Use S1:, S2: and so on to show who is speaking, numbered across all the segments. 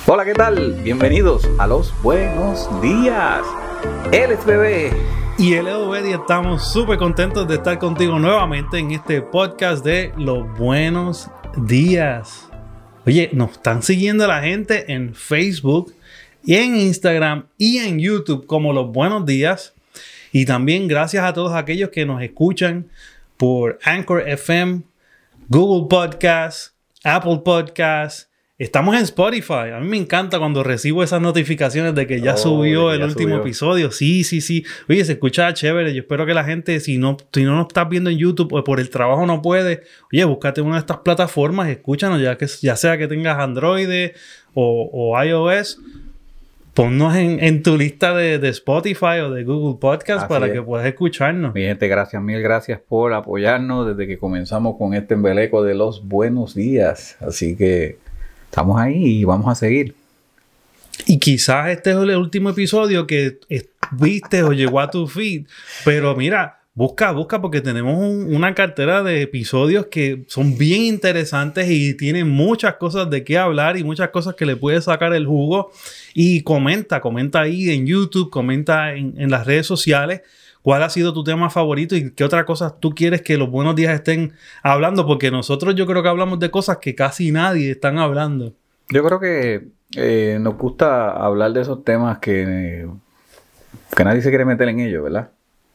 S1: Hola, ¿qué tal? Bienvenidos a Los Buenos Días. Él es Bebé.
S2: Y el Edo y estamos súper contentos de estar contigo nuevamente en este podcast de Los Buenos Días. Oye, nos están siguiendo la gente en Facebook y en Instagram y en YouTube como Los Buenos Días. Y también gracias a todos aquellos que nos escuchan por Anchor FM, Google Podcasts, Apple Podcasts. Estamos en Spotify. A mí me encanta cuando recibo esas notificaciones de que ya subió el último episodio. Sí. Oye, se escucha chévere. Yo espero que la gente, si no nos estás viendo en YouTube o por el trabajo no puede, oye, búscate una de estas plataformas, escúchanos, ya sea que tengas Android o iOS. Ponnos en tu lista de Spotify o de Google Podcast para que puedas escucharnos.
S1: Mi gente, mil gracias por apoyarnos desde que comenzamos con este embeleco de Los Buenos Días. Así que estamos ahí y vamos a seguir.
S2: Y quizás este es el último episodio que viste o llegó a tu feed. Pero mira, busca porque tenemos una cartera de episodios que son bien interesantes y tienen muchas cosas de qué hablar y muchas cosas que le puedes sacar el jugo. Y comenta ahí en YouTube, comenta en las redes sociales cuál ha sido tu tema favorito y qué otra cosa tú quieres que Los Buenos Días estén hablando, porque nosotros yo creo que hablamos de cosas que casi nadie están hablando.
S1: Yo creo que nos gusta hablar de esos temas que nadie se quiere meter en ellos, ¿verdad?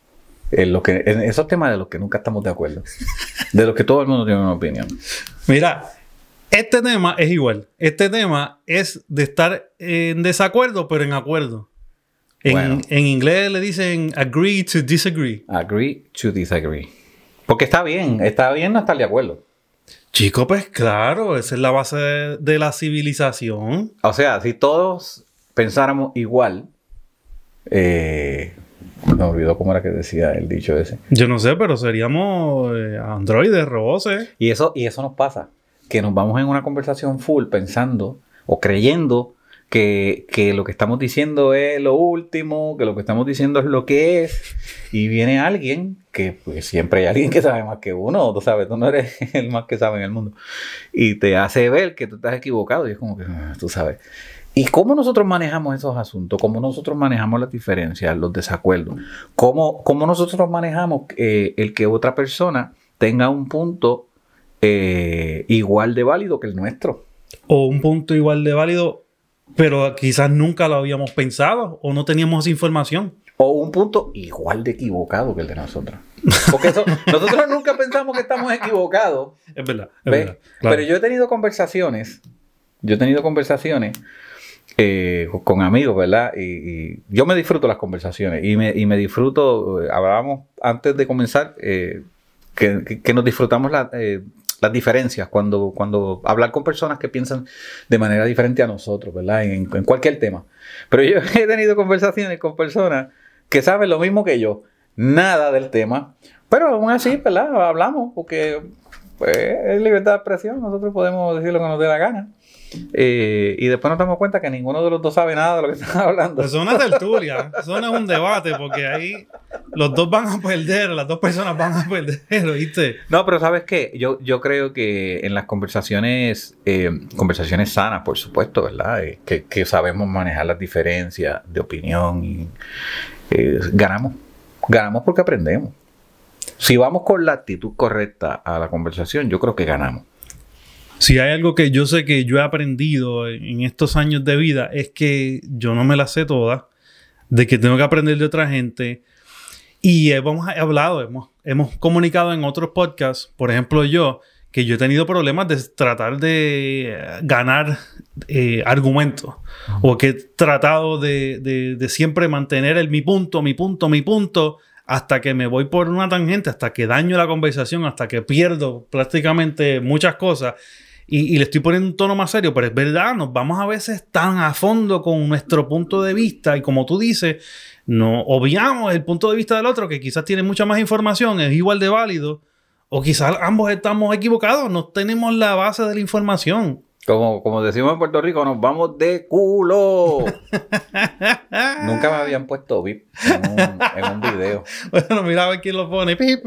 S1: En esos temas de los que nunca estamos de acuerdo. De los que todo el mundo tiene una opinión.
S2: Mira, este tema es igual. Este tema es de estar en desacuerdo, pero en acuerdo. En inglés le dicen agree to disagree.
S1: Agree to disagree. Porque está bien no estar de acuerdo.
S2: Chico, pues claro, esa es la base de la civilización.
S1: O sea, si todos pensáramos igual, me olvidó cómo era que decía el dicho ese.
S2: Yo no sé, pero seríamos androides, robots.
S1: Y eso nos pasa, que nos vamos en una conversación full pensando o creyendo que lo que estamos diciendo es lo último, que lo que estamos diciendo es lo que es, y viene alguien que pues, siempre hay alguien que sabe más que uno, tú sabes, tú no eres el más que sabe en el mundo, y te hace ver que tú estás equivocado, y es como que tú sabes. ¿Y cómo nosotros manejamos esos asuntos? ¿Cómo nosotros manejamos las diferencias, los desacuerdos? ¿Cómo nosotros manejamos el que otra persona tenga un punto igual de válido que el nuestro?
S2: O un punto igual de válido, pero quizás nunca lo habíamos pensado o no teníamos esa información.
S1: O un punto igual de equivocado que el de nosotros. Porque nosotros nunca pensamos que estamos equivocados.
S2: Es verdad.
S1: Claro. Pero yo he tenido conversaciones con amigos, ¿verdad? Y yo me disfruto las conversaciones. Y me disfruto, hablábamos antes de comenzar, que nos disfrutamos las diferencias cuando hablar con personas que piensan de manera diferente a nosotros, ¿verdad? En cualquier tema. Pero yo he tenido conversaciones con personas que saben lo mismo que yo, nada del tema, pero aún así, ¿verdad? Hablamos porque pues, es libertad de expresión, nosotros podemos decir lo que nos dé la gana. Y después nos damos cuenta que ninguno de los dos sabe nada de lo que están hablando.
S2: Eso es una tertulia, eso no es un debate, porque ahí los dos van a perder, las dos personas van a perder, ¿oíste?
S1: No, pero ¿sabes qué? Yo creo que en las conversaciones sanas, por supuesto, ¿verdad? Que sabemos manejar las diferencias de opinión y ganamos porque aprendemos. Si vamos con la actitud correcta a la conversación, yo creo que ganamos.
S2: Si hay algo que yo sé que yo he aprendido en estos años de vida es que yo no me las sé todas, de que tengo que aprender de otra gente. Y hemos comunicado en otros podcasts, por ejemplo que yo he tenido problemas de tratar de ganar argumentos. O que he tratado de siempre mantener mi punto, hasta que me voy por una tangente, hasta que daño la conversación, hasta que pierdo prácticamente muchas cosas. Y le estoy poniendo un tono más serio, pero es verdad, nos vamos a veces tan a fondo con nuestro punto de vista y como tú dices, no obviamos el punto de vista del otro que quizás tiene mucha más información, es igual de válido, o quizás ambos estamos equivocados, no tenemos la base de la información.
S1: Como decimos en Puerto Rico, nos vamos de culo. Nunca me habían puesto VIP en un video.
S2: Bueno, mira a ver quién lo pone. Pip.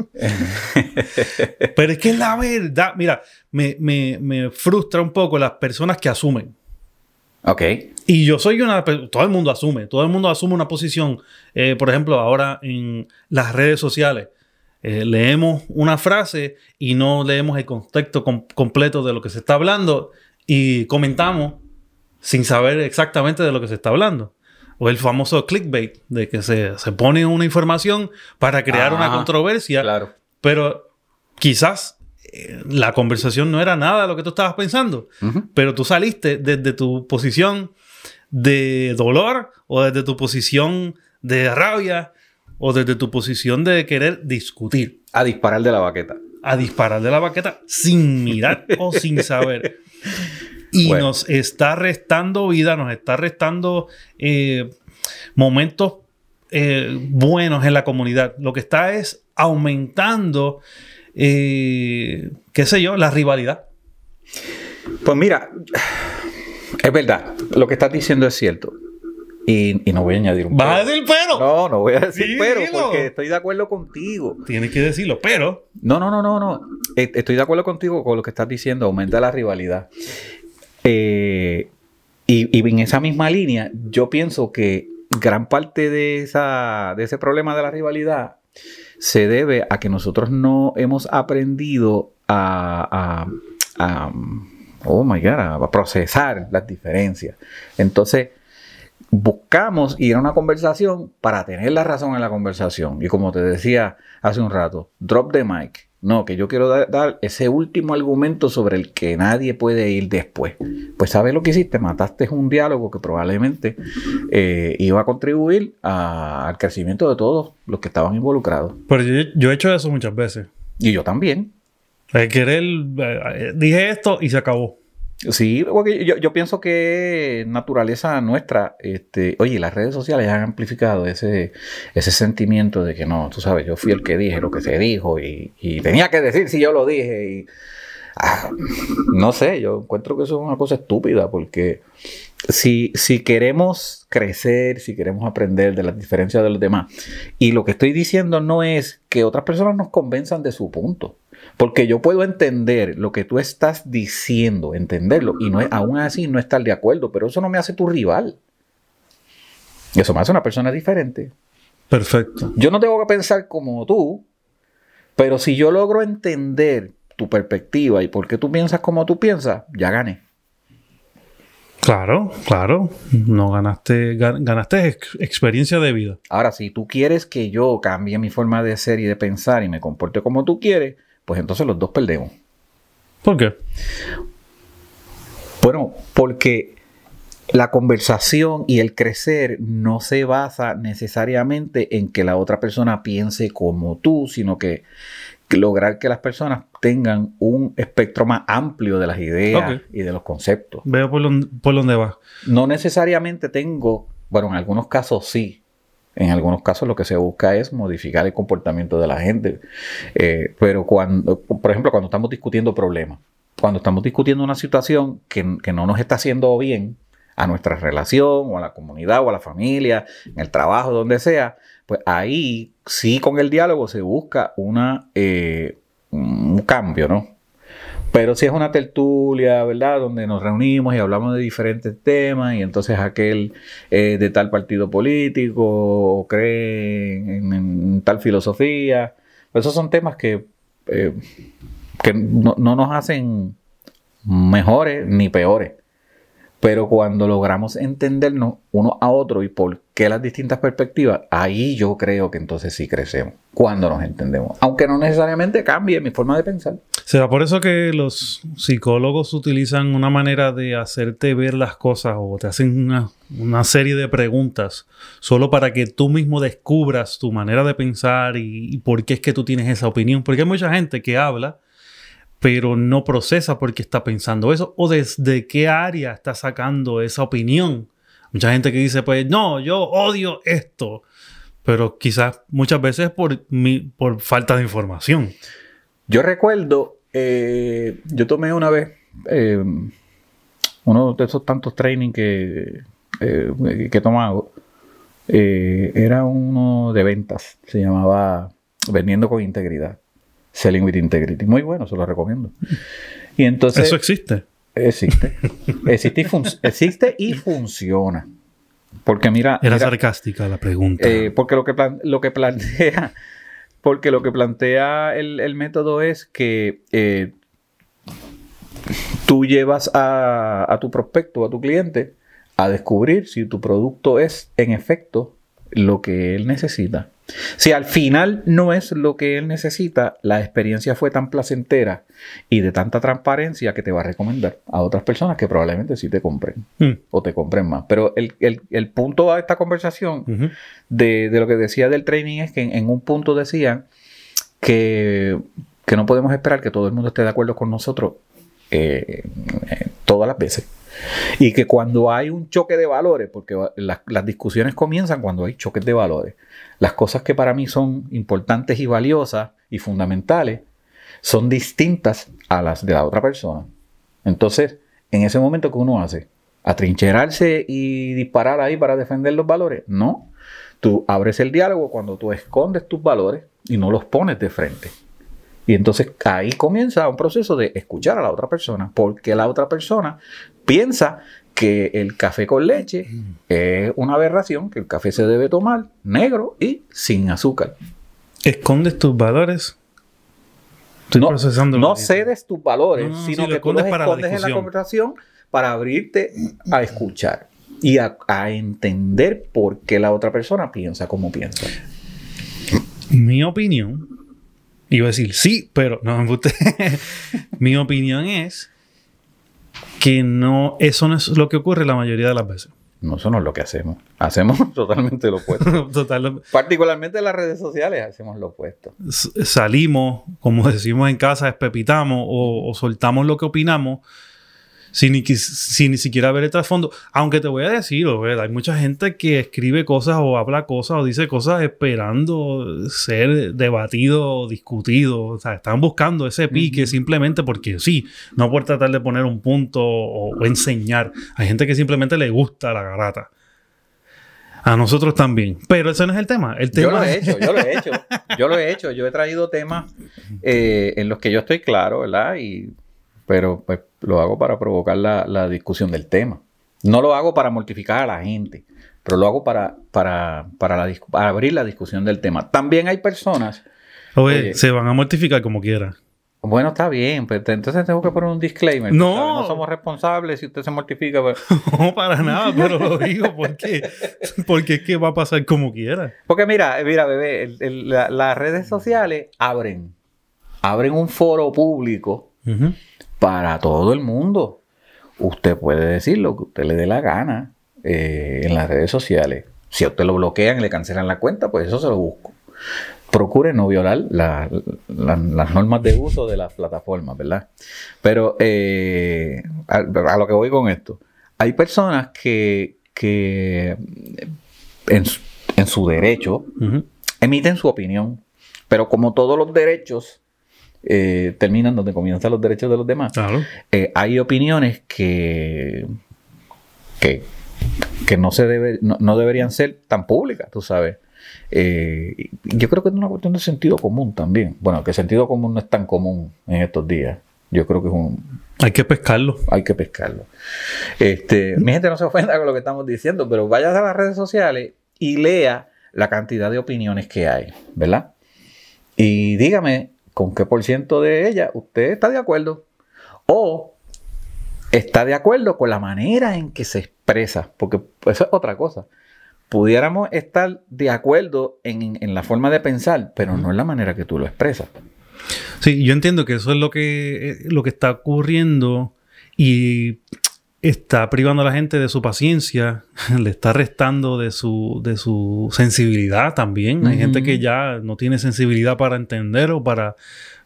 S2: Pero es que es la verdad. Mira, me frustra un poco las personas que asumen.
S1: Ok.
S2: Y yo soy todo el mundo asume una posición. Por ejemplo, ahora en las redes sociales, leemos una frase y no leemos el contexto completo de lo que se está hablando y comentamos sin saber exactamente de lo que se está hablando. O el famoso clickbait, de que se pone una información para crear una controversia.
S1: Claro.
S2: Pero quizás la conversación no era nada de lo que tú estabas pensando.
S1: Uh-huh.
S2: Pero tú saliste desde tu posición de dolor o desde tu posición de rabia o desde tu posición de querer discutir.
S1: A disparar de la baqueta.
S2: A disparar de la baqueta sin mirar o sin saber. Y bueno, nos está restando vida, nos está restando momentos buenos en la comunidad. Lo que está es aumentando, qué sé yo, la rivalidad.
S1: Pues mira, es verdad, lo que estás diciendo es cierto. Y no voy a añadir un pero.
S2: ¿Vas a decir pero?
S1: No voy a decir
S2: Sí,
S1: pero,
S2: dilo.
S1: porque estoy de acuerdo contigo.
S2: Tienes que decirlo, pero...
S1: No. Estoy de acuerdo contigo con lo que estás diciendo, aumenta la rivalidad. Y en esa misma línea, yo pienso que gran parte de ese problema de la rivalidad se debe a que nosotros no hemos aprendido a procesar las diferencias. Entonces, buscamos ir a una conversación para tener la razón en la conversación. Y como te decía hace un rato, drop the mic. No, que yo quiero dar ese último argumento sobre el que nadie puede ir después. Pues ¿sabes lo que hiciste? Mataste un diálogo que probablemente iba a contribuir al crecimiento de todos los que estaban involucrados.
S2: Pero yo he hecho eso muchas veces.
S1: Y yo también.
S2: Dije esto y se acabó.
S1: Sí, porque yo pienso que naturaleza nuestra, oye, las redes sociales han amplificado ese sentimiento de que no, tú sabes, yo fui el que dije lo que se dijo y tenía que decir si yo lo dije y no sé, yo encuentro que eso es una cosa estúpida porque si queremos crecer, si queremos aprender de las diferencias de los demás, y lo que estoy diciendo no es que otras personas nos convenzan de su punto. Porque yo puedo entender lo que tú estás diciendo, entenderlo, y aún así no estar de acuerdo, pero eso no me hace tu rival. Eso me hace una persona diferente.
S2: Perfecto.
S1: Yo no tengo que pensar como tú, pero si yo logro entender tu perspectiva y por qué tú piensas como tú piensas, ya gané.
S2: Claro. No ganaste experiencia de vida.
S1: Ahora, si tú quieres que yo cambie mi forma de ser y de pensar y me comporte como tú quieres, pues entonces los dos perdemos.
S2: ¿Por qué?
S1: Bueno, porque la conversación y el crecer no se basa necesariamente en que la otra persona piense como tú, sino que lograr que las personas tengan un espectro más amplio de las ideas y de los conceptos.
S2: Veo por dónde vas.
S1: No necesariamente bueno, en algunos casos sí. En algunos casos lo que se busca es modificar el comportamiento de la gente. Pero por ejemplo, cuando estamos discutiendo problemas, cuando estamos discutiendo una situación que no nos está haciendo bien a nuestra relación o a la comunidad o a la familia, en el trabajo, donde sea, pues ahí sí con el diálogo se busca un cambio, ¿no? Pero si es una tertulia, ¿verdad? Donde nos reunimos y hablamos de diferentes temas y entonces aquel de tal partido político cree en tal filosofía. Pues esos son temas que no nos hacen mejores ni peores. Pero cuando logramos entendernos uno a otro y por qué las distintas perspectivas, ahí yo creo que entonces sí crecemos, cuando nos entendemos. Aunque no necesariamente cambie mi forma de pensar.
S2: ¿Será por eso que los psicólogos utilizan una manera de hacerte ver las cosas o te hacen una serie de preguntas solo para que tú mismo descubras tu manera de pensar y por qué es que tú tienes esa opinión? Porque hay mucha gente que habla pero no procesa por qué está pensando eso o desde qué área está sacando esa opinión. Mucha gente que dice, pues, no, yo odio esto. Pero quizás muchas veces por falta de información.
S1: Yo recuerdo, yo tomé una vez uno de esos tantos training que he tomado. Era uno de ventas. Se llamaba Vendiendo con Integridad. Selling with Integrity. Muy bueno, se lo recomiendo. Y entonces,
S2: ¿eso existe?
S1: Existe. Existe y funciona. Porque mira...
S2: Era sarcástica la pregunta.
S1: Porque lo que plantea... Porque lo que plantea el método es que tú llevas a tu prospecto, a tu cliente, a descubrir si tu producto es, en efecto, lo que él necesita. Si al final no es lo que él necesita, la experiencia fue tan placentera y de tanta transparencia que te va a recomendar a otras personas que probablemente sí te compren o te compren más. Pero el punto de esta conversación de lo que decía del training es que en un punto decían que no podemos esperar que todo el mundo esté de acuerdo con nosotros todas las veces. Y que cuando hay un choque de valores, porque las discusiones comienzan cuando hay choques de valores, las cosas que para mí son importantes y valiosas y fundamentales son distintas a las de la otra persona. Entonces, en ese momento, ¿qué uno hace? ¿Atrincherarse y disparar ahí para defender los valores? No. Tú abres el diálogo cuando tú escondes tus valores y no los pones de frente. Y entonces ahí comienza un proceso de escuchar a la otra persona, porque la otra persona piensa que el café con leche es una aberración, que el café se debe tomar negro y sin azúcar.
S2: ¿Escondes tus valores?
S1: No cedes tus valores, sino que tú los escondes en la conversación para abrirte a escuchar y a entender por qué la otra persona piensa como piensa.
S2: Mi opinión... Iba a decir sí, pero no me gusta. Mi opinión es que eso no es lo que ocurre la mayoría de las veces.
S1: No, eso no es lo que hacemos. Hacemos totalmente lo opuesto. Particularmente en las redes sociales hacemos lo opuesto.
S2: Salimos, como decimos en casa, espepitamos o soltamos lo que opinamos sin ni siquiera ver el trasfondo. Aunque te voy a decir, hay mucha gente que escribe cosas o habla cosas o dice cosas esperando ser debatido o discutido. O sea, están buscando ese pique simplemente porque sí, no por tratar de poner un punto o enseñar. Hay gente que simplemente le gusta la garata. A nosotros también. Pero ese no es el tema.
S1: Yo lo he hecho. Yo he traído temas en los que yo estoy claro, ¿verdad? Pero pues lo hago para provocar la discusión del tema. No lo hago para mortificar a la gente, pero lo hago para abrir la discusión del tema. También hay personas...
S2: Oye, se van a mortificar como quieran.
S1: Bueno, está bien, pero entonces tengo que poner un disclaimer. No somos responsables si usted se mortifica. Pero...
S2: No, para nada, pero lo digo porque es que va a pasar como quiera.
S1: Porque mira, bebé, las redes sociales abren un foro público para todo el mundo. Usted puede decir lo que usted le dé la gana en las redes sociales. Si a usted lo bloquean y le cancelan la cuenta, pues eso se lo busco. Procure no violar las normas de uso de las plataformas, ¿verdad? Pero a lo que voy con esto, hay personas que en su derecho emiten su opinión, pero como todos los derechos terminan donde comienzan los derechos de los demás, claro. Hay opiniones que no deberían ser tan públicas, tú sabes. Yo creo que es una cuestión de sentido común también. Bueno, que el sentido común no es tan común en estos días. Yo creo que es
S2: Hay que pescarlo.
S1: Mi gente no se ofenda con lo que estamos diciendo, pero vaya a las redes sociales y lea la cantidad de opiniones que hay, ¿verdad? Y dígame con qué % de ellas usted está de acuerdo. O está de acuerdo con la manera en que se expresa. Porque eso es otra cosa. Pudiéramos estar de acuerdo en la forma de pensar, pero no en la manera que tú lo expresas.
S2: Sí, yo entiendo que eso es lo que está ocurriendo y está privando a la gente de su paciencia, le está restando de su sensibilidad también. Hay gente que ya no tiene sensibilidad para entender o para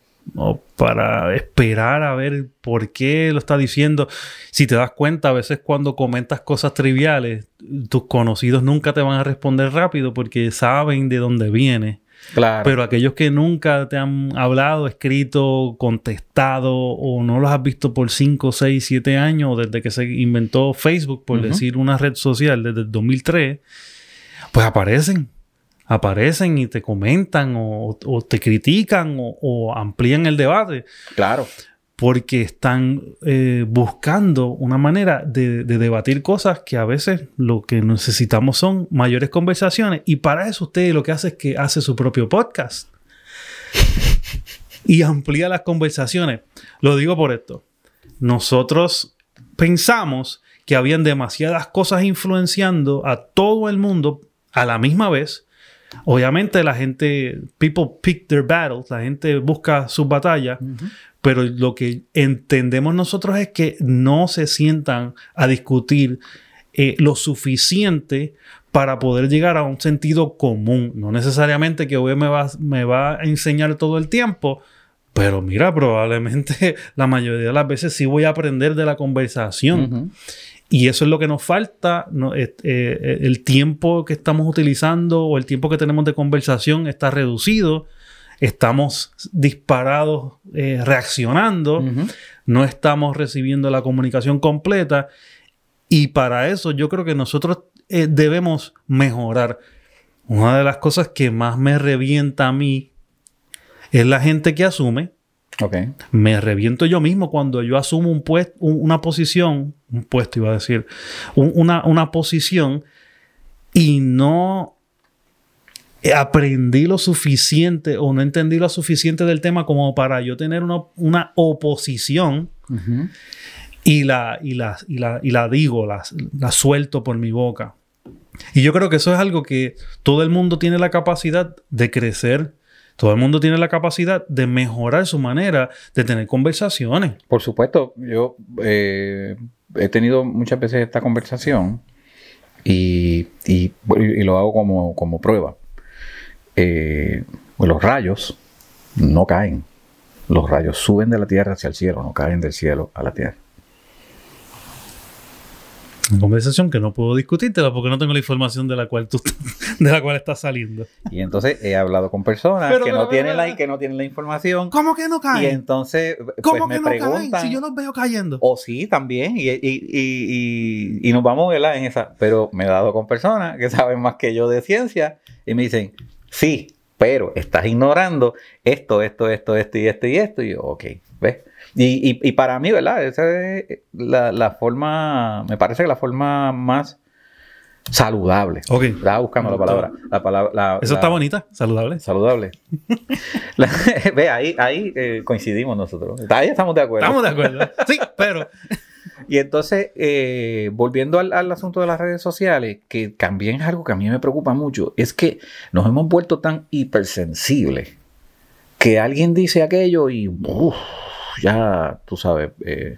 S2: esperar a ver por qué lo está diciendo. Si te das cuenta, a veces cuando comentas cosas triviales, tus conocidos nunca te van a responder rápido porque saben de dónde viene.
S1: Claro.
S2: Pero aquellos que nunca te han hablado, escrito, contestado o no los has visto por 5, 6, 7 años desde que se inventó Facebook, por decir una red social desde el 2003, pues aparecen y te comentan o te critican o amplían el debate.
S1: Claro.
S2: porque están buscando una manera de debatir cosas que a veces lo que necesitamos son mayores conversaciones. Y para eso usted lo que hace es que hace su propio podcast y amplía las conversaciones. Lo digo por esto. Nosotros pensamos que habían demasiadas cosas influenciando a todo el mundo a la misma vez. Obviamente la gente, people pick their battles, la gente busca sus batallas, pero lo que entendemos nosotros es que no se sientan a discutir lo suficiente para poder llegar a un sentido común. No necesariamente que hoy me va a enseñar todo el tiempo, pero mira, probablemente la mayoría de las veces sí voy a aprender de la conversación. Y eso es lo que nos falta. El tiempo que estamos utilizando o el tiempo que tenemos de conversación está reducido. Estamos disparados, reaccionando. No estamos recibiendo la comunicación completa. Y para eso yo creo que nosotros debemos mejorar. Una de las cosas que más me revienta a mí es la gente que asume.
S1: Okay.
S2: Me reviento yo mismo cuando yo asumo una posición y no aprendí lo suficiente o no entendí lo suficiente del tema como para yo tener una oposición y la digo, la suelto por mi boca. Y yo creo que eso es algo que todo el mundo tiene la capacidad de crecer. Todo el mundo tiene la capacidad de mejorar su manera de tener conversaciones.
S1: Por supuesto, yo he tenido muchas veces esta conversación y lo hago como prueba. Los rayos no caen. Los rayos suben de la tierra hacia el cielo, no caen del cielo a la tierra.
S2: Una conversación que no puedo discutírtela porque no tengo la información de la cual estás saliendo.
S1: Y entonces he hablado con personas que no tienen la información.
S2: ¿Cómo que no caen?
S1: Y entonces
S2: ¿cómo
S1: pues
S2: que
S1: me
S2: no
S1: preguntan.
S2: caen? Si yo los veo cayendo.
S1: O sí, también. Y nos vamos, ¿verdad? En esa. Pero me he dado con personas que saben más que yo de ciencia y me dicen, sí, pero estás ignorando esto y esto. Y yo, ok, ¿ves? Y para mí, ¿verdad? Esa es la forma, me parece que la forma más saludable.
S2: Ok.
S1: Estaba buscando la palabra.
S2: Eso está bonita, saludable.
S1: Saludable. Ve, ahí coincidimos nosotros. Ahí estamos de acuerdo.
S2: Estamos de acuerdo. Sí, pero...
S1: Y entonces, volviendo al asunto de las redes sociales, que también es algo que a mí me preocupa mucho, es que nos hemos vuelto tan hipersensibles que alguien dice aquello y... ya, tú sabes,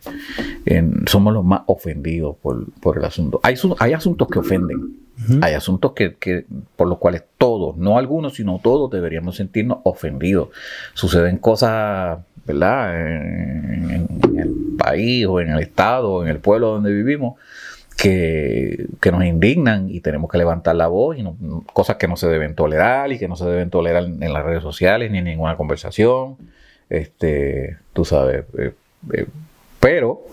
S1: somos los más ofendidos por el asunto. Hay asuntos que ofenden. Hay asuntos que por los cuales todos, no algunos, sino todos deberíamos sentirnos ofendidos. Suceden cosas, ¿verdad? En el país o en el estado o en el pueblo donde vivimos que nos indignan y tenemos que levantar la voz y cosas que no se deben tolerar y que no se deben tolerar en las redes sociales ni en ninguna conversación. Tú sabes, pero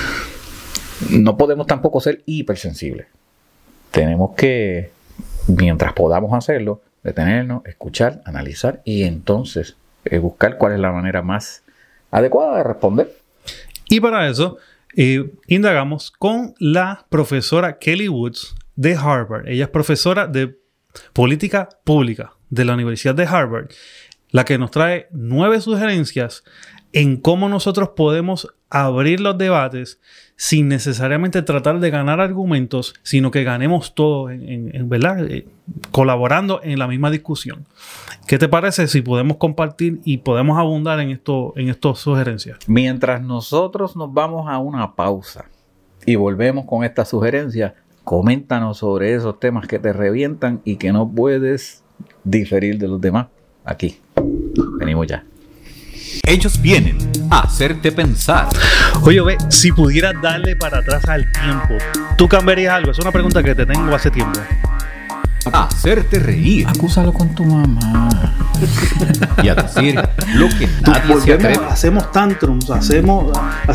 S1: no podemos tampoco ser hipersensibles. Tenemos que, mientras podamos hacerlo, detenernos, escuchar, analizar y entonces buscar cuál es la manera más adecuada de responder.
S2: Y para eso indagamos con la profesora Kelly Woods de Harvard. Ella es profesora de política pública de la Universidad de Harvard, la que nos trae 9 sugerencias en cómo nosotros podemos abrir los debates sin necesariamente tratar de ganar argumentos, sino que ganemos todos, ¿verdad? Colaborando en la misma discusión. ¿Qué te parece si podemos compartir y podemos abundar en estas sugerencias?
S1: Mientras nosotros nos vamos a una pausa y volvemos con esta sugerencia, coméntanos sobre esos temas que te revientan y que no puedes diferir de los demás. Aquí. Venimos ya.
S3: Ellos vienen a hacerte pensar.
S2: Oye, ve, si pudieras darle para atrás al tiempo, ¿tú cambiarías algo? Es una pregunta que te tengo hace tiempo.
S3: A hacerte reír.
S1: Acúsalo con tu mamá.
S3: Y a decir lo que nadie se atreve.
S2: Hacemos tantrums, hacemos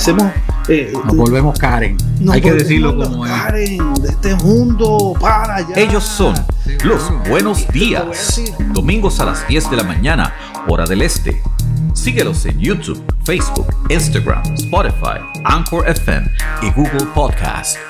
S1: nos volvemos Karen. Hay que decirlo como es.
S2: Karen, de este mundo, para ya.
S3: Ellos son los Buenos Días. Domingos a las 10 de la mañana, hora del este. Síguelos en YouTube, Facebook, Instagram, Spotify, Anchor FM y Google Podcast.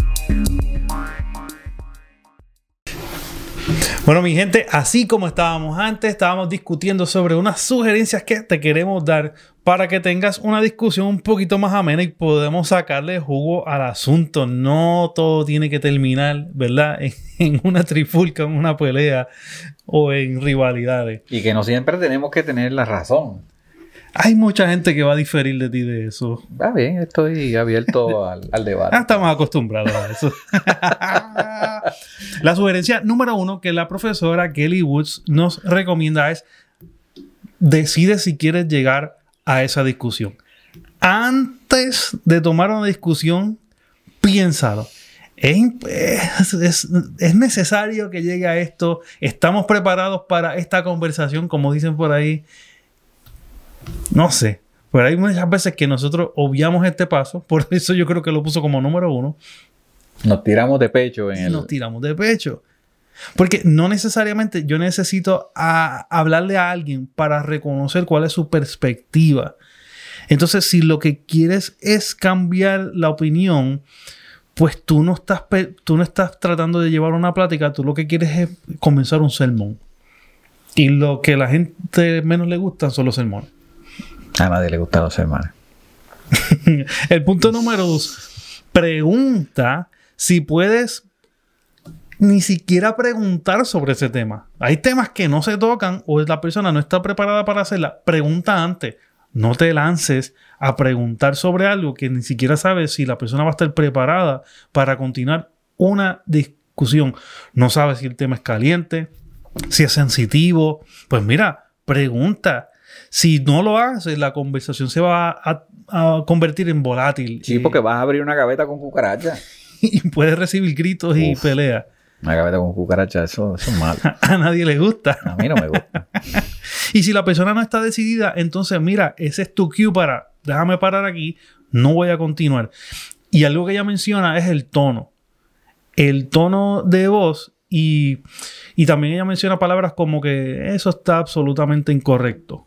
S2: Bueno, mi gente, así como estábamos antes, estábamos discutiendo sobre unas sugerencias que te queremos dar para que tengas una discusión un poquito más amena y podemos sacarle jugo al asunto. No todo tiene que terminar, ¿verdad? En una trifulca, en una pelea o en rivalidades.
S1: Y que no siempre tenemos que tener la razón.
S2: Hay mucha gente que va a diferir de ti de eso.
S1: Está bien, estoy abierto al debate.
S2: Estamos acostumbrados a eso. La sugerencia número 1 que la profesora Kelly Woods nos recomienda es: decide si quieres llegar a esa discusión. Antes de tomar una discusión, piénsalo. ¿Es necesario que llegue a esto? ¿Estamos preparados para esta conversación, como dicen por ahí? No sé. Pero hay muchas veces que nosotros obviamos este paso. Por eso yo creo que lo puso como número 1.
S1: Nos tiramos de pecho
S2: Nos tiramos de pecho. Porque no necesariamente yo necesito hablarle a alguien para reconocer cuál es su perspectiva. Entonces, si lo que quieres es cambiar la opinión, pues tú no estás tratando de llevar una plática. Tú lo que quieres es comenzar un sermón. Y lo que a la gente menos le gustan son los sermones.
S1: A nadie le gustan los sermones.
S2: El punto número 2. Pregunta si puedes ni siquiera preguntar sobre ese tema. Hay temas que no se tocan o la persona no está preparada para hacerla. Pregunta antes. No te lances a preguntar sobre algo que ni siquiera sabes si la persona va a estar preparada para continuar una discusión. No sabes si el tema es caliente, si es sensitivo. Pues mira, pregunta. Si no lo haces, la conversación se va a convertir en volátil.
S1: Sí, porque vas a abrir una gaveta con cucarachas.
S2: Y puedes recibir gritos y peleas.
S1: Una gaveta con cucarachas, eso es malo.
S2: A nadie le gusta.
S1: A mí no me gusta.
S2: Y si la persona no está decidida, entonces mira, ese es tu cue para, déjame parar aquí, no voy a continuar. Y algo que ella menciona es el tono. El tono de voz y también ella menciona palabras como que eso está absolutamente incorrecto.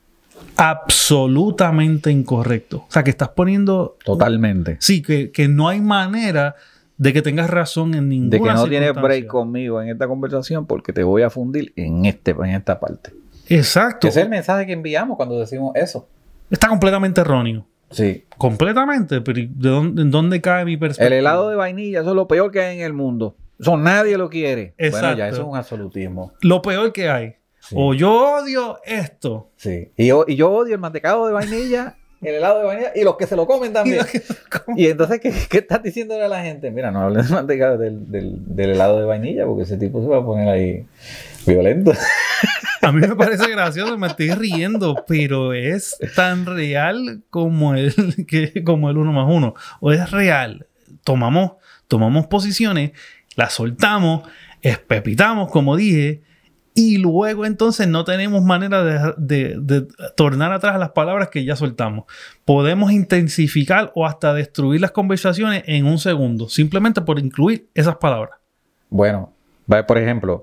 S2: Absolutamente incorrecto. O sea, que estás poniendo...
S1: Totalmente.
S2: Sí, que no hay manera de que tengas razón en ninguna
S1: de que no tienes
S2: circunstancia.
S1: break conmigo en esta conversación porque te voy a fundir en esta parte.
S2: Exacto.
S1: Ese es el mensaje que enviamos cuando decimos eso.
S2: Está completamente erróneo.
S1: Sí.
S2: Completamente. Pero ¿en dónde cae mi perspectiva?
S1: El helado de vainilla, eso es lo peor que hay en el mundo. Eso nadie lo quiere.
S2: Exacto.
S1: Bueno, ya eso es un absolutismo.
S2: Lo peor que hay. Sí. O yo odio esto.
S1: Sí. Y yo odio el mantecado de vainilla, el helado de vainilla y los que se lo comen también. Y entonces, ¿qué estás diciéndole a la gente? Mira, no hables de mantecado del helado de vainilla porque ese tipo se va a poner ahí violento.
S2: A mí me parece gracioso, me estoy riendo, pero es tan real como el 1+1. O es real. Tomamos posiciones, las soltamos, espepitamos, como dije, y luego entonces no tenemos manera de tornar atrás las palabras que ya soltamos. Podemos intensificar o hasta destruir las conversaciones en un segundo, simplemente por incluir esas palabras.
S1: Bueno, por ejemplo,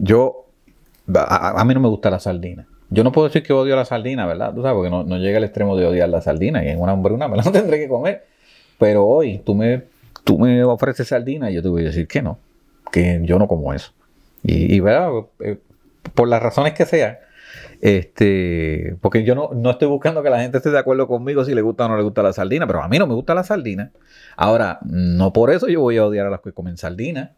S1: a mí no me gusta la sardina. Yo no puedo decir que odio la sardina, ¿verdad? Tú sabes, porque no llega al extremo de odiar la sardina y en una hambruna me la tendré que comer. Pero hoy tú me ofreces sardina y yo te voy a decir que no, que yo no como eso. Y ¿verdad? Por las razones que sean, porque yo no estoy buscando que la gente esté de acuerdo conmigo si le gusta o no le gusta la sardina, pero a mí no me gusta la sardina. Ahora, no por eso yo voy a odiar a las que comen sardina.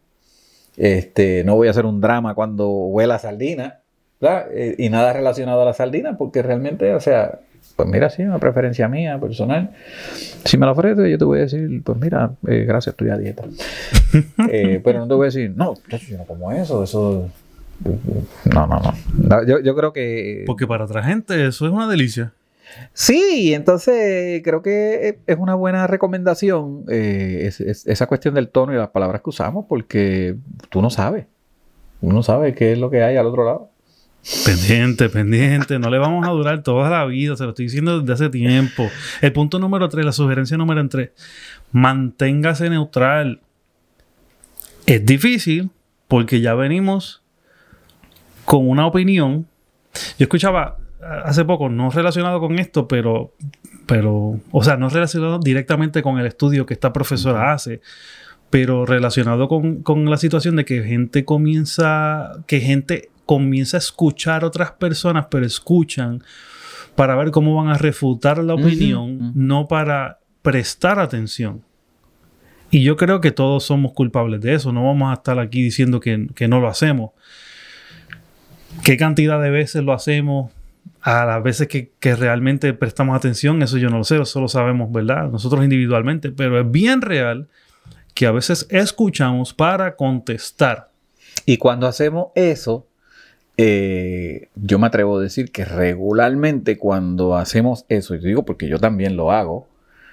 S1: No voy a hacer un drama cuando huela sardina, ¿verdad? Y nada relacionado a la sardina, porque realmente, o sea, pues mira, sí, una preferencia mía, personal. Si me la ofrece, yo te voy a decir, pues mira, gracias, estoy a dieta. Pero no te voy a decir, no, yo no como eso. No. Yo creo que...
S2: Porque para otra gente eso es una delicia.
S1: Sí, entonces creo que es una buena recomendación esa cuestión del tono y las palabras que usamos, porque tú no sabes. Uno sabe qué es lo que hay al otro lado.
S2: Pendiente. No le vamos a durar toda la vida. Se lo estoy diciendo desde hace tiempo. El punto número 3, la sugerencia número 3. Manténgase neutral. Es difícil porque ya venimos con una opinión. Yo escuchaba hace poco, no relacionado con esto, pero, o sea, no relacionado directamente con el estudio que esta profesora hace, pero relacionado con la situación de que gente comienza a escuchar a otras personas, pero escuchan para ver cómo van a refutar la opinión, no para prestar atención. Y yo creo que todos somos culpables de eso. No vamos a estar aquí diciendo que no lo hacemos. ¿Qué cantidad de veces lo hacemos? A las veces que realmente prestamos atención, eso yo no lo sé, eso lo sabemos, ¿verdad? Nosotros individualmente. Pero es bien real que a veces escuchamos para contestar.
S1: Y cuando hacemos eso, yo me atrevo a decir que regularmente cuando hacemos eso, y te digo porque yo también lo hago,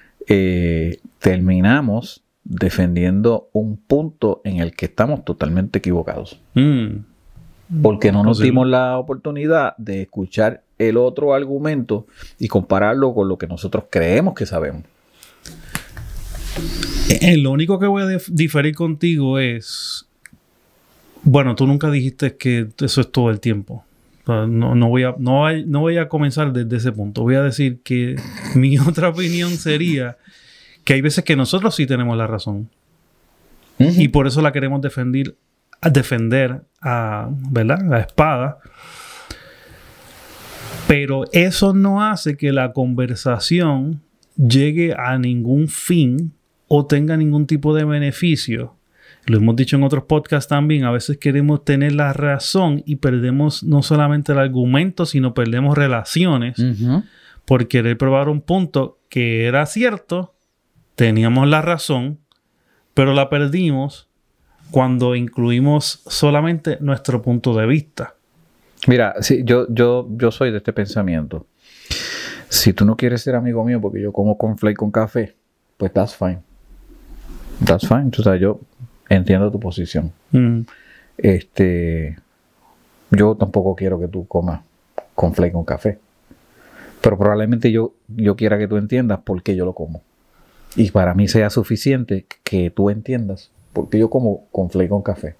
S1: terminamos defendiendo un punto en el que estamos totalmente equivocados. Porque no nos dimos la oportunidad de escuchar el otro argumento y compararlo con lo que nosotros creemos que sabemos.
S2: Lo único que voy a diferir contigo es... Bueno, tú nunca dijiste que eso es todo el tiempo. No voy a comenzar desde ese punto. Voy a decir que mi otra opinión sería que hay veces que nosotros sí tenemos la razón. Y por eso la queremos defender ¿verdad? A espada. Pero eso no hace que la conversación llegue a ningún fin o tenga ningún tipo de beneficio. Lo hemos dicho en otros podcasts también. A veces queremos tener la razón y perdemos no solamente el argumento, sino perdemos relaciones por querer probar un punto que era cierto. Teníamos la razón, pero la perdimos cuando incluimos solamente nuestro punto de vista.
S1: Mira, sí, yo soy de este pensamiento. Si tú no quieres ser amigo mío porque yo como cornflake con café, pues that's fine. That's fine. O sea, yo entiendo tu posición. Yo tampoco quiero que tú comas cornflake con café. Pero probablemente yo quiera que tú entiendas por qué yo lo como. Y para mí sea suficiente que tú entiendas por qué yo como cornflake con café.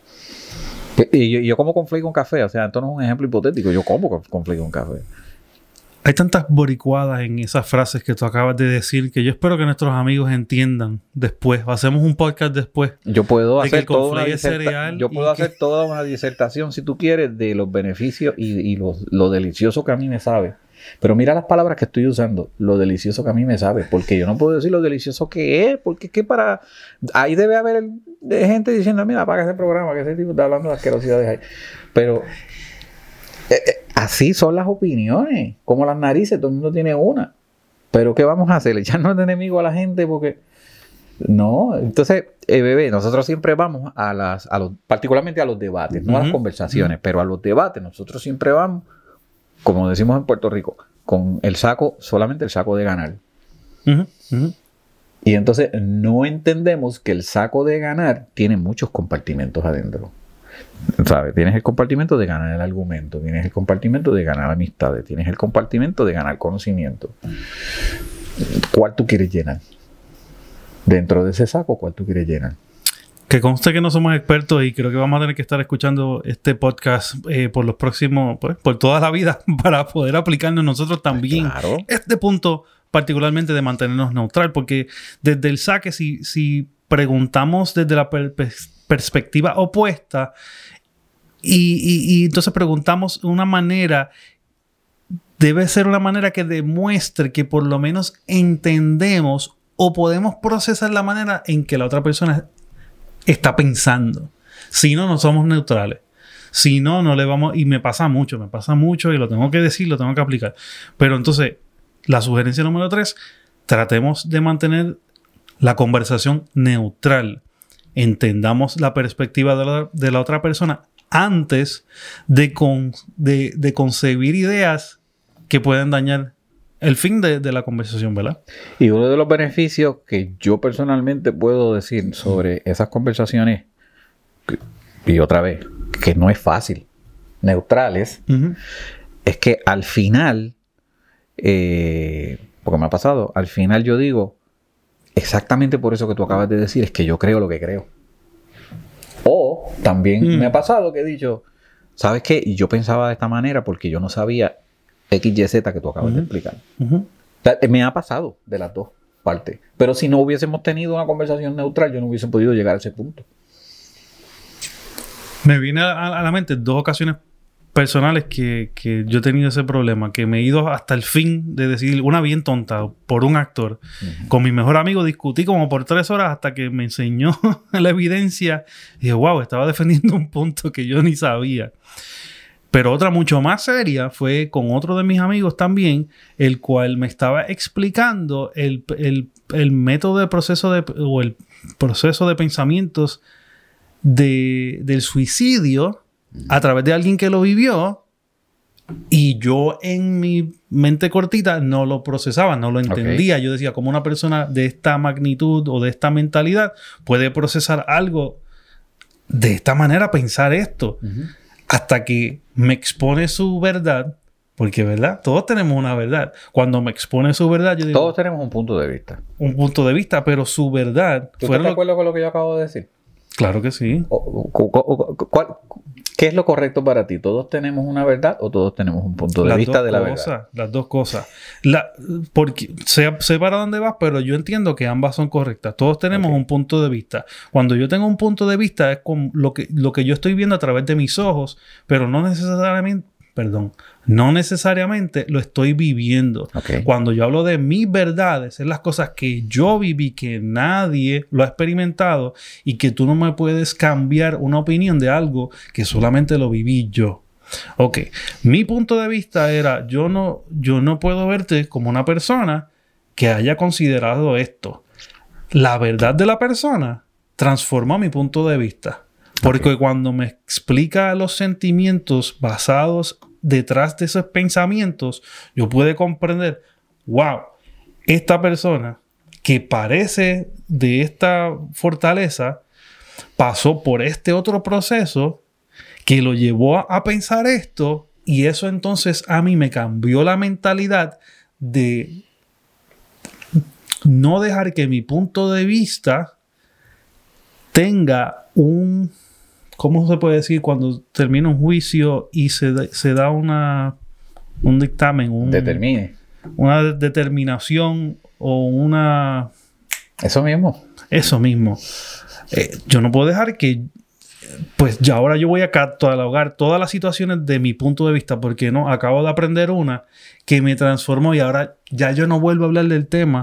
S1: Y yo como cornflake con café, o sea, esto no es un ejemplo hipotético, yo como cornflake con café.
S2: Hay tantas boricuadas en esas frases que tú acabas de decir que yo espero que nuestros amigos entiendan después. Hacemos un podcast después.
S1: Yo puedo hacer toda una disertación, si tú quieres, de los beneficios y lo delicioso que a mí me sabe. Pero mira las palabras que estoy usando, lo delicioso que a mí me sabe, porque yo no puedo decir lo delicioso que es, porque es que ahí debe haber gente diciendo, mira, apaga ese programa, que ese tipo está hablando de asquerosidades ahí. Pero así son las opiniones, como las narices, todo el mundo tiene una. Pero ¿qué vamos a hacer? ¿Echarnos de enemigo a la gente? Porque no, entonces, bebé, nosotros siempre vamos particularmente a los debates, no a las conversaciones, pero a los debates nosotros siempre vamos, como decimos en Puerto Rico, con solamente el saco de ganar. Y entonces no entendemos que el saco de ganar tiene muchos compartimentos adentro. ¿Sabes? Tienes el compartimento de ganar el argumento, tienes el compartimento de ganar amistades, tienes el compartimento de ganar conocimiento. ¿Cuál tú quieres llenar? Dentro de ese saco, ¿cuál tú quieres llenar?
S2: Que conste que no somos expertos y creo que vamos a tener que estar escuchando este podcast por los próximos, por toda la vida para poder aplicarnos nosotros también. Claro. Este punto particularmente de mantenernos neutral, porque desde el saque, si preguntamos desde la perspectiva opuesta y entonces preguntamos de una manera, debe ser una manera que demuestre que por lo menos entendemos o podemos procesar la manera en que la otra persona está pensando. Si no, no somos neutrales. Si no, no le vamos... Y me pasa mucho y lo tengo que decir, lo tengo que aplicar. Pero entonces, la sugerencia número 3, tratemos de mantener la conversación neutral. Entendamos la perspectiva de la otra persona antes de concebir ideas que pueden dañar el fin de la conversación, ¿verdad?
S1: Y uno de los beneficios que yo personalmente puedo decir sobre esas conversaciones, y otra vez, que no es fácil, neutrales, es que al final, porque me ha pasado, al final yo digo, exactamente por eso que tú acabas de decir, es que yo creo lo que creo. O también me ha pasado que he dicho, ¿sabes qué? Y yo pensaba de esta manera porque yo no sabía XYZ que tú acabas de explicar. O sea, me ha pasado de las dos partes. Pero si no hubiésemos tenido una conversación neutral, yo no hubiese podido llegar a ese punto.
S2: Me viene a la mente 2 ocasiones personales que yo he tenido ese problema, que me he ido hasta el fin de decir una bien tonta por un actor. Con mi mejor amigo discutí como por 3 horas hasta que me enseñó la evidencia y dije, wow, estaba defendiendo un punto que yo ni sabía. Pero otra mucho más seria fue con otro de mis amigos también, el cual me estaba explicando el método de proceso o el proceso de pensamientos del suicidio a través de alguien que lo vivió, y yo en mi mente cortita no lo procesaba, no lo entendía. Yo decía, ¿cómo una persona de esta magnitud o de esta mentalidad puede procesar algo de esta manera, pensar esto? Hasta que me expone su verdad, porque, ¿verdad? Todos tenemos una verdad. Cuando me expone su verdad, yo digo...
S1: Todos tenemos un punto de vista.
S2: Un punto de vista, pero su verdad...
S1: ¿Tú estás de acuerdo con lo que yo acabo de decir?
S2: Claro que sí.
S1: ¿Qué es lo correcto para ti? ¿Todos tenemos una verdad o todos tenemos un punto de vista de la verdad?
S2: Las dos cosas. Porque sé para dónde vas, pero yo entiendo que ambas son correctas. Todos tenemos un punto de vista. Cuando yo tengo un punto de vista es con lo que yo estoy viendo a través de mis ojos, pero no necesariamente lo estoy viviendo. Cuando yo hablo de mis verdades, es las cosas que yo viví, que nadie lo ha experimentado y que tú no me puedes cambiar una opinión de algo que solamente lo viví yo. Mi punto de vista era, yo no puedo verte como una persona que haya considerado esto. La verdad de la persona transformó mi punto de vista. Porque cuando me explica los sentimientos basados detrás de esos pensamientos, yo puedo comprender, wow, esta persona que parece de esta fortaleza pasó por este otro proceso que lo llevó a pensar esto, y eso entonces a mí me cambió la mentalidad de no dejar que mi punto de vista tenga un... ¿Cómo se puede decir cuando termina un juicio y se da un dictamen?
S1: Determine.
S2: Una determinación o una...
S1: Eso mismo.
S2: Yo no puedo dejar que... Pues ya ahora yo voy a catalogar todas las situaciones de mi punto de vista, porque no, acabo de aprender una que me transformó y ahora ya yo no vuelvo a hablar del tema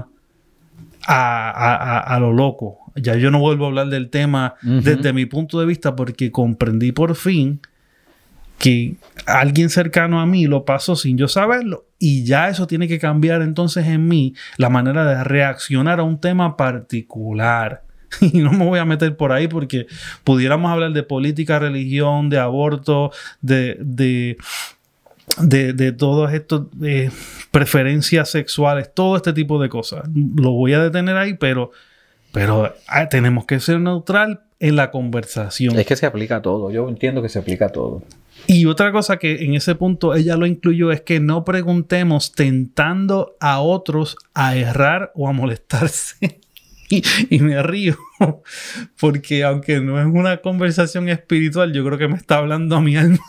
S2: a lo loco. Ya yo no vuelvo a hablar del tema desde mi punto de vista, porque comprendí por fin que alguien cercano a mí lo pasó sin yo saberlo, y ya eso tiene que cambiar entonces en mí la manera de reaccionar a un tema particular. Y no me voy a meter por ahí porque pudiéramos hablar de política, religión, de aborto, de todos estos preferencias sexuales, todo este tipo de cosas. Lo voy a detener ahí, pero tenemos que ser neutral en la conversación.
S1: Es que se aplica a todo. Yo entiendo que se aplica a todo.
S2: Y otra cosa que en ese punto ella lo incluyó es que no preguntemos tentando a otros a errar o a molestarse. Y me río porque aunque no es una conversación espiritual, yo creo que me está hablando a mi alma.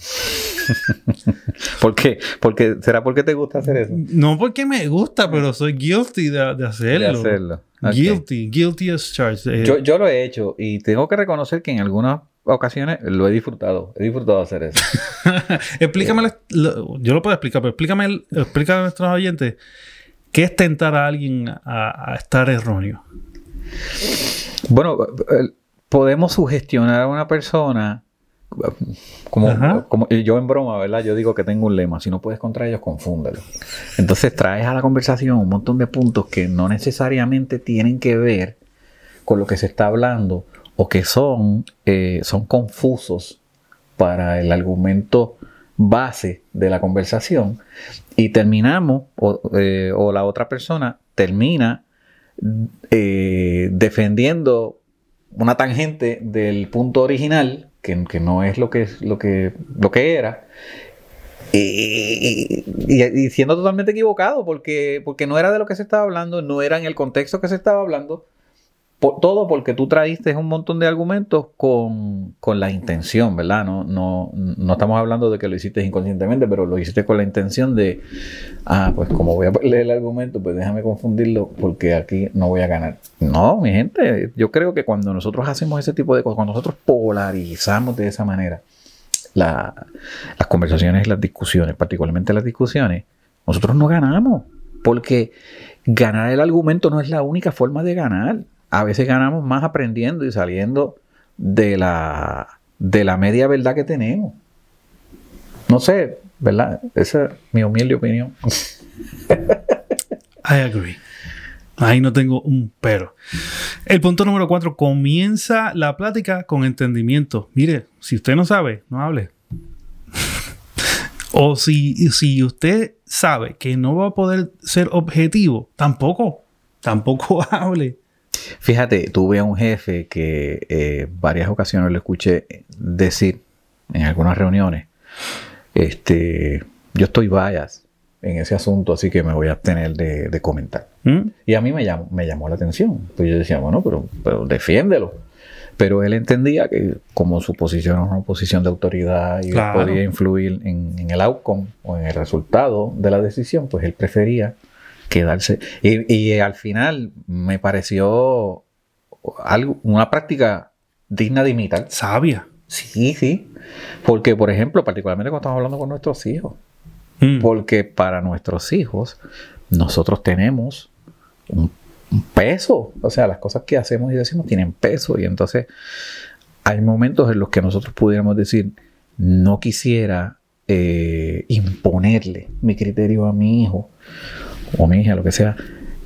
S1: ¿Por qué? ¿Será porque te gusta hacer eso?
S2: No porque me gusta, pero soy guilty de hacerlo. Guilty as charged.
S1: Yo lo he hecho y tengo que reconocer que en algunas ocasiones lo he disfrutado. He disfrutado hacer eso.
S2: Explícame, yo lo puedo explicar, pero explícame a nuestros oyentes qué es tentar a alguien a estar erróneo.
S1: Bueno, podemos sugestionar a una persona como yo en broma, ¿verdad? Yo digo que tengo un lema: si no puedes contra ellos, confúndelo. Entonces traes a la conversación un montón de puntos que no necesariamente tienen que ver con lo que se está hablando o que son confusos para el argumento base de la conversación, y terminamos o la otra persona termina defendiendo una tangente del punto original que no es lo que era, y siendo totalmente equivocado porque no era de lo que se estaba hablando, no era en el contexto que se estaba hablando, todo porque tú traíste un montón de argumentos con la intención, ¿verdad? No estamos hablando de que lo hiciste inconscientemente, pero lo hiciste con la intención de, pues como voy a leer el argumento, pues déjame confundirlo porque aquí no voy a ganar. No, mi gente, yo creo que cuando nosotros hacemos ese tipo de cosas, cuando nosotros polarizamos de esa manera las conversaciones y las discusiones, particularmente las discusiones, nosotros no ganamos, porque ganar el argumento no es la única forma de ganar. A veces ganamos más aprendiendo y saliendo de la media verdad que tenemos. No sé, ¿verdad? Esa es mi humilde opinión.
S2: I agree. Ahí no tengo un pero. El punto número 4. Comienza la plática con entendimiento. Mire, si usted no sabe, no hable. O si usted sabe que no va a poder ser objetivo, tampoco hable.
S1: Fíjate, tuve a un jefe que varias ocasiones lo escuché decir en algunas reuniones, yo estoy bias en ese asunto, así que me voy a abstener de comentar. Y a mí me llamó la atención. Pues yo decía, bueno, pero defiéndelo. Pero él entendía que como su posición era una posición de autoridad y
S2: claro,
S1: podía influir en el outcome o en el resultado de la decisión, pues él prefería quedarse. Y al final me pareció una práctica digna de imitar.
S2: Sabia.
S1: Sí. Porque, por ejemplo, particularmente cuando estamos hablando con nuestros hijos. Porque para nuestros hijos, nosotros tenemos un peso. O sea, las cosas que hacemos y decimos tienen peso. Y entonces hay momentos en los que nosotros pudiéramos decir, no quisiera imponerle mi criterio a mi hijo o mi hija, lo que sea.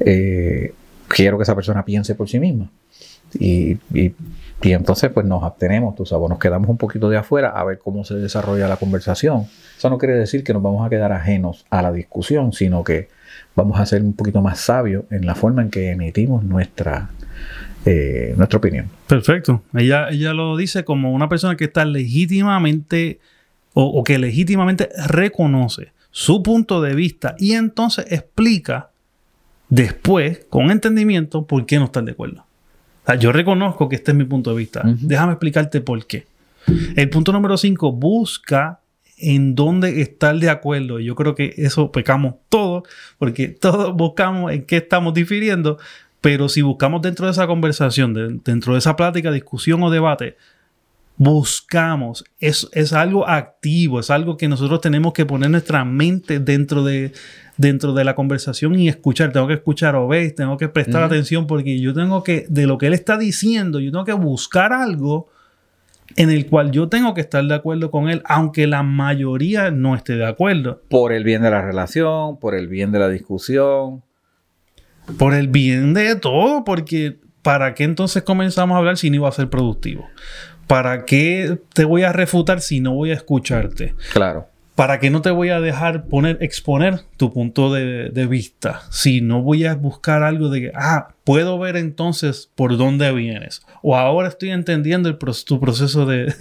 S1: Quiero que esa persona piense por sí misma. Y entonces pues nos abstenemos, tú sabes, nos quedamos un poquito de afuera a ver cómo se desarrolla la conversación. Eso no quiere decir que nos vamos a quedar ajenos a la discusión, sino que vamos a ser un poquito más sabios en la forma en que emitimos nuestra opinión.
S2: Perfecto. Ella lo dice como una persona que está legítimamente o que legítimamente reconoce su punto de vista y entonces explica después, con entendimiento, por qué no están de acuerdo. O sea, yo reconozco que este es mi punto de vista. Déjame explicarte por qué. El punto número 5, busca en dónde estar de acuerdo. Yo creo que eso pecamos todos, porque todos buscamos en qué estamos difiriendo, pero si buscamos dentro de esa conversación, dentro de esa plática, discusión o debate, buscamos, es algo activo, es algo que nosotros tenemos que poner nuestra mente dentro de la conversación y escuchar. Tengo que escuchar o ver, tengo que prestar atención porque yo tengo que, de lo que él está diciendo, yo tengo que buscar algo en el cual yo tengo que estar de acuerdo con él, aunque la mayoría no esté de acuerdo.
S1: Por el bien de la relación, por el bien de la discusión.
S2: Por el bien de todo, porque ¿para qué entonces comenzamos a hablar si no iba a ser productivo? ¿Para qué te voy a refutar si no voy a escucharte?
S1: Claro.
S2: ¿Para qué no te voy a dejar exponer tu punto de vista? Si no voy a buscar algo de que, puedo ver entonces por dónde vienes. O ahora estoy entendiendo tu proceso de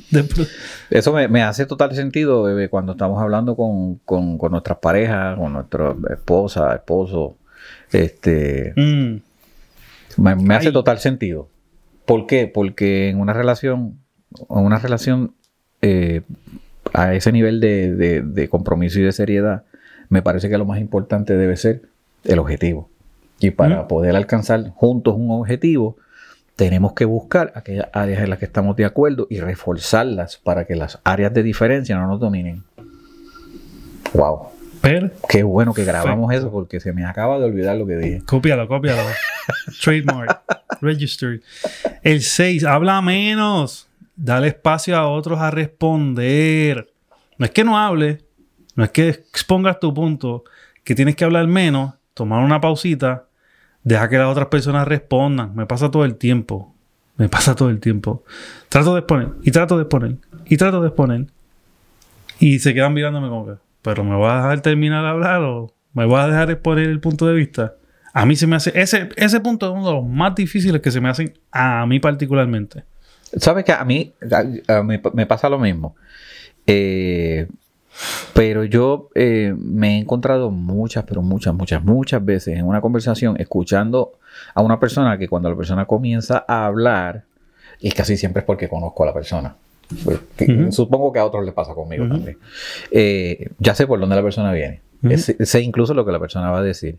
S1: Eso me hace total sentido, bebé, cuando estamos hablando con nuestras parejas, con nuestra esposa, esposo. Me hace total sentido. ¿Por qué? Porque en una relación a ese nivel de compromiso y de seriedad, me parece que lo más importante debe ser el objetivo. Y para poder alcanzar juntos un objetivo, tenemos que buscar aquellas áreas en las que estamos de acuerdo y reforzarlas para que las áreas de diferencia no nos dominen. ¡Wow! Qué bueno que grabamos eso porque se me acaba de olvidar lo que dije.
S2: Cópialo. Trademark. Registered. El 6. Habla menos. Dale espacio a otros a responder. No es que no hable, no es que expongas tu punto, que tienes que hablar menos, tomar una pausita, deja que las otras personas respondan. Me pasa todo el tiempo. Trato de exponer. Y se quedan mirándome como que, ¿pero me vas a dejar terminar de hablar o me vas a dejar exponer el punto de vista? A mí se me hace... Ese punto es uno de los más difíciles que se me hacen a mí particularmente.
S1: ¿Sabes que a mí me pasa lo mismo? Pero yo me he encontrado muchas veces en una conversación escuchando a una persona que cuando la persona comienza a hablar, y casi siempre es porque conozco a la persona. Supongo que a otros les pasa conmigo también. Ya sé por dónde la persona viene. Sé incluso lo que la persona va a decir.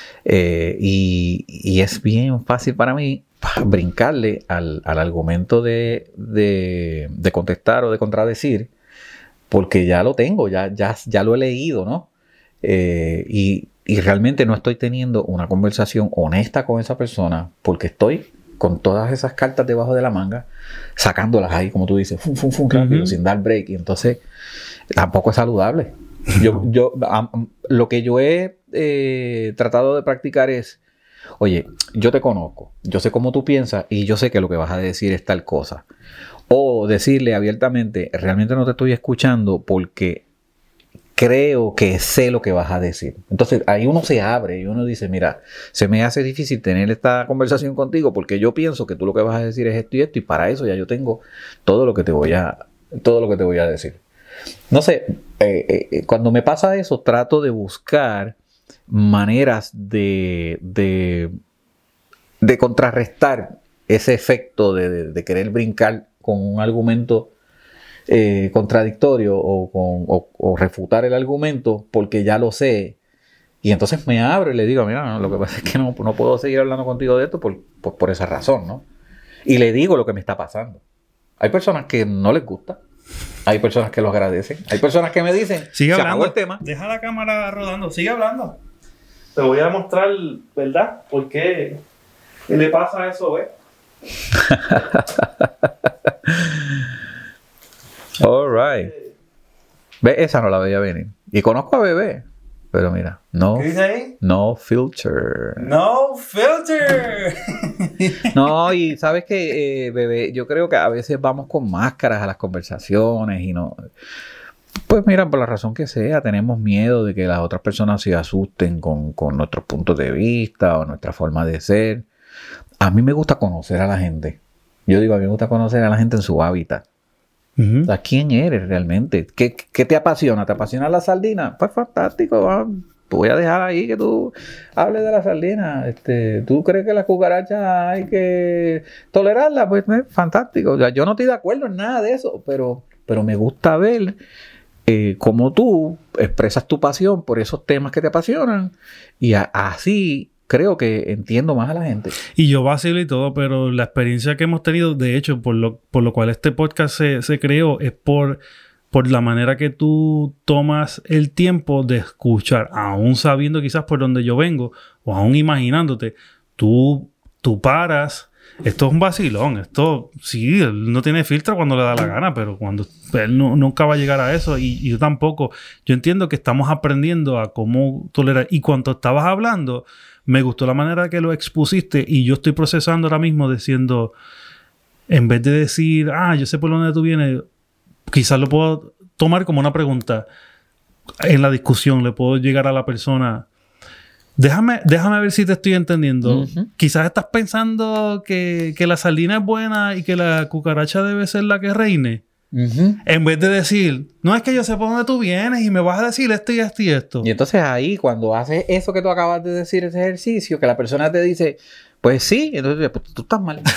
S1: Y es bien fácil para mí brincarle al argumento de contestar o de contradecir, porque ya lo tengo, ya lo he leído, ¿no? Y realmente no estoy teniendo una conversación honesta con esa persona porque estoy con todas esas cartas debajo de la manga, sacándolas ahí, como tú dices, rápido, sin dar break. Y entonces tampoco es saludable. Lo que yo he tratado de practicar es, oye, yo te conozco, yo sé cómo tú piensas y yo sé que lo que vas a decir es tal cosa. O decirle abiertamente, realmente no te estoy escuchando porque creo que sé lo que vas a decir. Entonces ahí uno se abre y uno dice, mira, se me hace difícil tener esta conversación contigo porque yo pienso que tú lo que vas a decir es esto y para eso ya yo tengo todo lo que te voy a decir. No sé, cuando me pasa eso trato de buscar maneras de contrarrestar ese efecto de querer brincar con un argumento contradictorio o refutar el argumento porque ya lo sé. Y entonces me abro y le digo, mira, no, lo que pasa es que no puedo seguir hablando contigo de esto por esa razón, ¿no? Y le digo lo que me está pasando. Hay personas que no les gusta. Hay personas que lo agradecen. Hay personas que me dicen,
S2: sigue
S1: se
S2: hablando.
S1: acabó el tema.
S2: Deja la cámara rodando. Sigue hablando. Te voy a mostrar, ¿verdad? ¿Por qué le pasa eso, eh?
S1: All right. Ve, esa no la veía venir. Y conozco a Bebé. Pero mira,
S2: ¿Qué dice ahí?
S1: No filter.
S2: No filter.
S1: No, y sabes que, Bebé, yo creo que a veces vamos con máscaras a las conversaciones y no... Pues mira, por la razón que sea, tenemos miedo de que las otras personas se asusten con nuestros puntos de vista o nuestra forma de ser. A mí me gusta conocer a la gente. Yo digo, a mí me gusta conocer a la gente en su hábitat. O sea, ¿quién eres realmente? ¿Qué te apasiona? ¿Te apasiona la sardina? Pues fantástico, voy a dejar ahí que tú hables de la sardina. ¿Tú crees que las cucarachas hay que tolerarlas? Pues fantástico. O sea, yo no estoy de acuerdo en nada de eso, pero me gusta ver cómo tú expresas tu pasión por esos temas que te apasionan y así creo que entiendo más a la gente.
S2: Y yo vacilo y todo, pero la experiencia que hemos tenido, de hecho, por lo cual este podcast se creó, es por la manera que tú tomas el tiempo de escuchar, aún sabiendo quizás por donde yo vengo, o aún imaginándote, tú paras. Esto es un vacilón. Esto, sí, él no tiene filtro cuando le da la gana, pero cuando él nunca va a llegar a eso y yo tampoco. Yo entiendo que estamos aprendiendo a cómo tolerar. Y cuando estabas hablando, me gustó la manera que lo expusiste y yo estoy procesando ahora mismo diciendo, en vez de decir, yo sé por dónde tú vienes, quizás lo puedo tomar como una pregunta. En la discusión le puedo llegar a la persona... Déjame ver si te estoy entendiendo. Quizás estás pensando que la sardina es buena y que la cucaracha debe ser la que reine. En vez de decir, no, es que yo sé por dónde tú vienes y me vas a decir esto y esto y esto.
S1: Y entonces ahí, cuando haces eso que tú acabas de decir, ese ejercicio, que la persona te dice, pues sí, entonces pues, tú estás mal.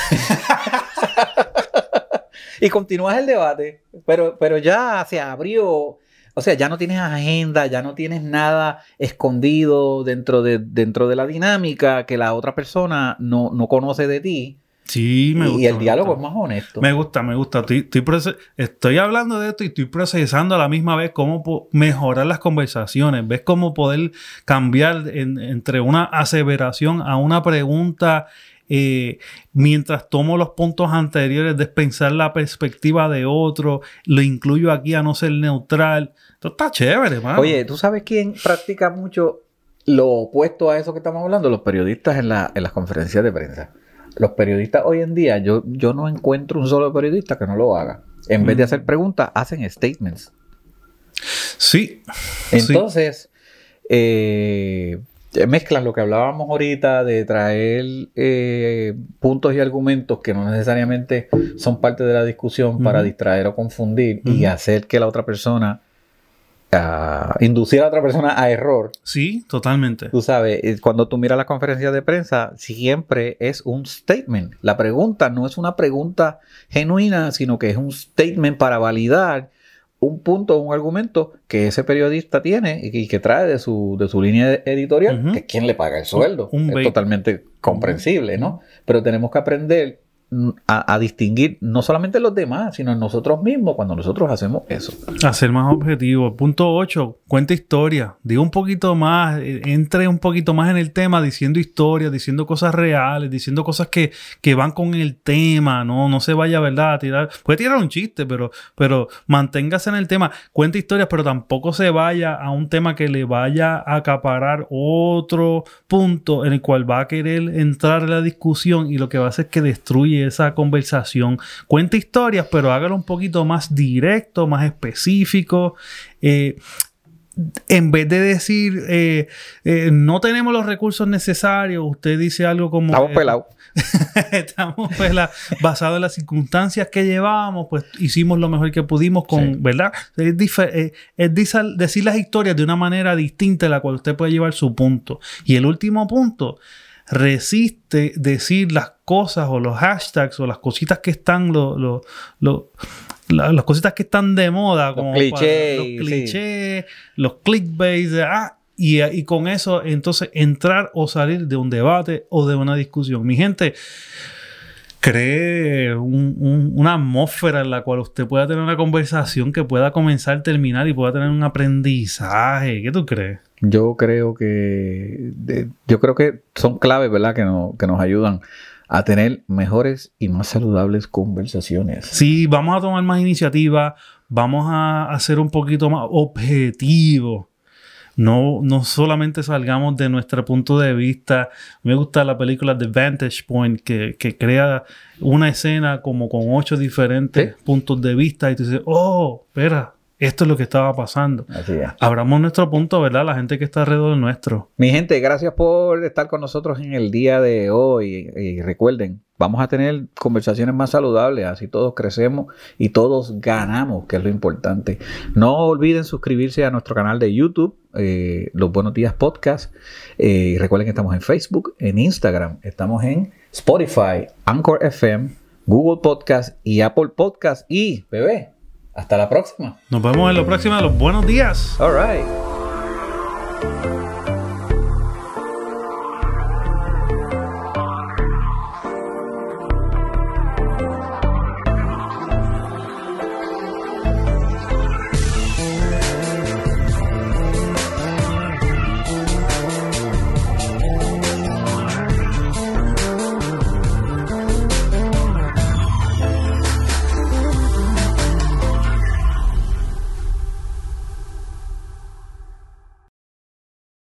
S1: Y continúas el debate, pero ya se abrió. O sea, ya no tienes agenda, ya no tienes nada escondido dentro de la dinámica que la otra persona no conoce de ti.
S2: Sí, me gusta.
S1: Y el diálogo es más honesto.
S2: Me gusta. Estoy hablando de esto y estoy procesando a la misma vez cómo mejorar las conversaciones. ¿Ves cómo poder cambiar entre una aseveración a una pregunta mientras tomo los puntos anteriores de pensar la perspectiva de otro, lo incluyo aquí a no ser neutral? Esto está chévere, mano.
S1: Oye, ¿tú sabes quién practica mucho lo opuesto a eso que estamos hablando? Los periodistas en las conferencias de prensa. Los periodistas hoy en día, yo no encuentro un solo periodista que no lo haga. En vez de hacer preguntas, hacen statements.
S2: Sí.
S1: Entonces, mezclan lo que hablábamos ahorita de traer puntos y argumentos que no necesariamente son parte de la discusión para distraer o confundir y hacer que la otra persona inducir a otra persona a error.
S2: Sí, totalmente.
S1: Tú sabes, cuando tú miras las conferencias de prensa, siempre es un statement. La pregunta no es una pregunta genuina, sino que es un statement para validar un punto, un argumento que ese periodista tiene y que trae de su línea editorial, que es quien le paga el sueldo. Es totalmente comprensible, ¿no? Pero tenemos que aprender a distinguir no solamente los demás, sino en nosotros mismos cuando nosotros hacemos eso.
S2: A ser más objetivo. Punto 8. Cuenta historia. Diga un poquito más. Entre un poquito más en el tema diciendo historias, diciendo cosas reales, diciendo cosas que van con el tema. No se vaya, ¿verdad? A tirar. Puede tirar un chiste, pero manténgase en el tema. Cuenta historias, pero tampoco se vaya a un tema que le vaya a acaparar otro punto en el cual va a querer entrar en la discusión y lo que va a hacer es que destruye esa conversación. Cuenta historias, pero hágalo un poquito más directo, más específico. En vez de decir no tenemos los recursos necesarios, usted dice algo como
S1: estamos pelados.
S2: Estamos pelados. Basado en las circunstancias que llevamos, pues hicimos lo mejor que pudimos con, ¿verdad? Es decir las historias de una manera distinta a la cual usted puede llevar su punto. Y el último punto, resiste decir las cosas o los hashtags o las cositas que están las cositas que están de moda, como los clichés, los clickbait, y con eso entonces entrar o salir de un debate o de una discusión. Mi gente, cree una atmósfera en la cual usted pueda tener una conversación que pueda comenzar, terminar y pueda tener un aprendizaje. ¿Qué tú crees?
S1: Yo creo que son claves, ¿verdad? Que nos ayudan a tener mejores y más saludables conversaciones.
S2: Sí, vamos a tomar más iniciativa, vamos a ser un poquito más objetivos. No solamente salgamos de nuestro punto de vista. Me gusta la película The Vantage Point, que crea una escena como con 8 diferentes puntos de vista y tú dices, espera, esto es lo que estaba pasando.
S1: Así es.
S2: Abramos nuestro punto, ¿verdad? La gente que está alrededor nuestro.
S1: Mi gente, gracias por estar con nosotros en el día de hoy. Y recuerden, vamos a tener conversaciones más saludables, así todos crecemos y todos ganamos, que es lo importante. No olviden suscribirse a nuestro canal de YouTube, Los Buenos Días Podcast. Recuerden que estamos en Facebook, en Instagram, estamos en Spotify, Anchor FM, Google Podcast y Apple Podcast. Y, bebé, hasta la próxima.
S2: Nos vemos en la próxima. Los buenos días.
S1: All right.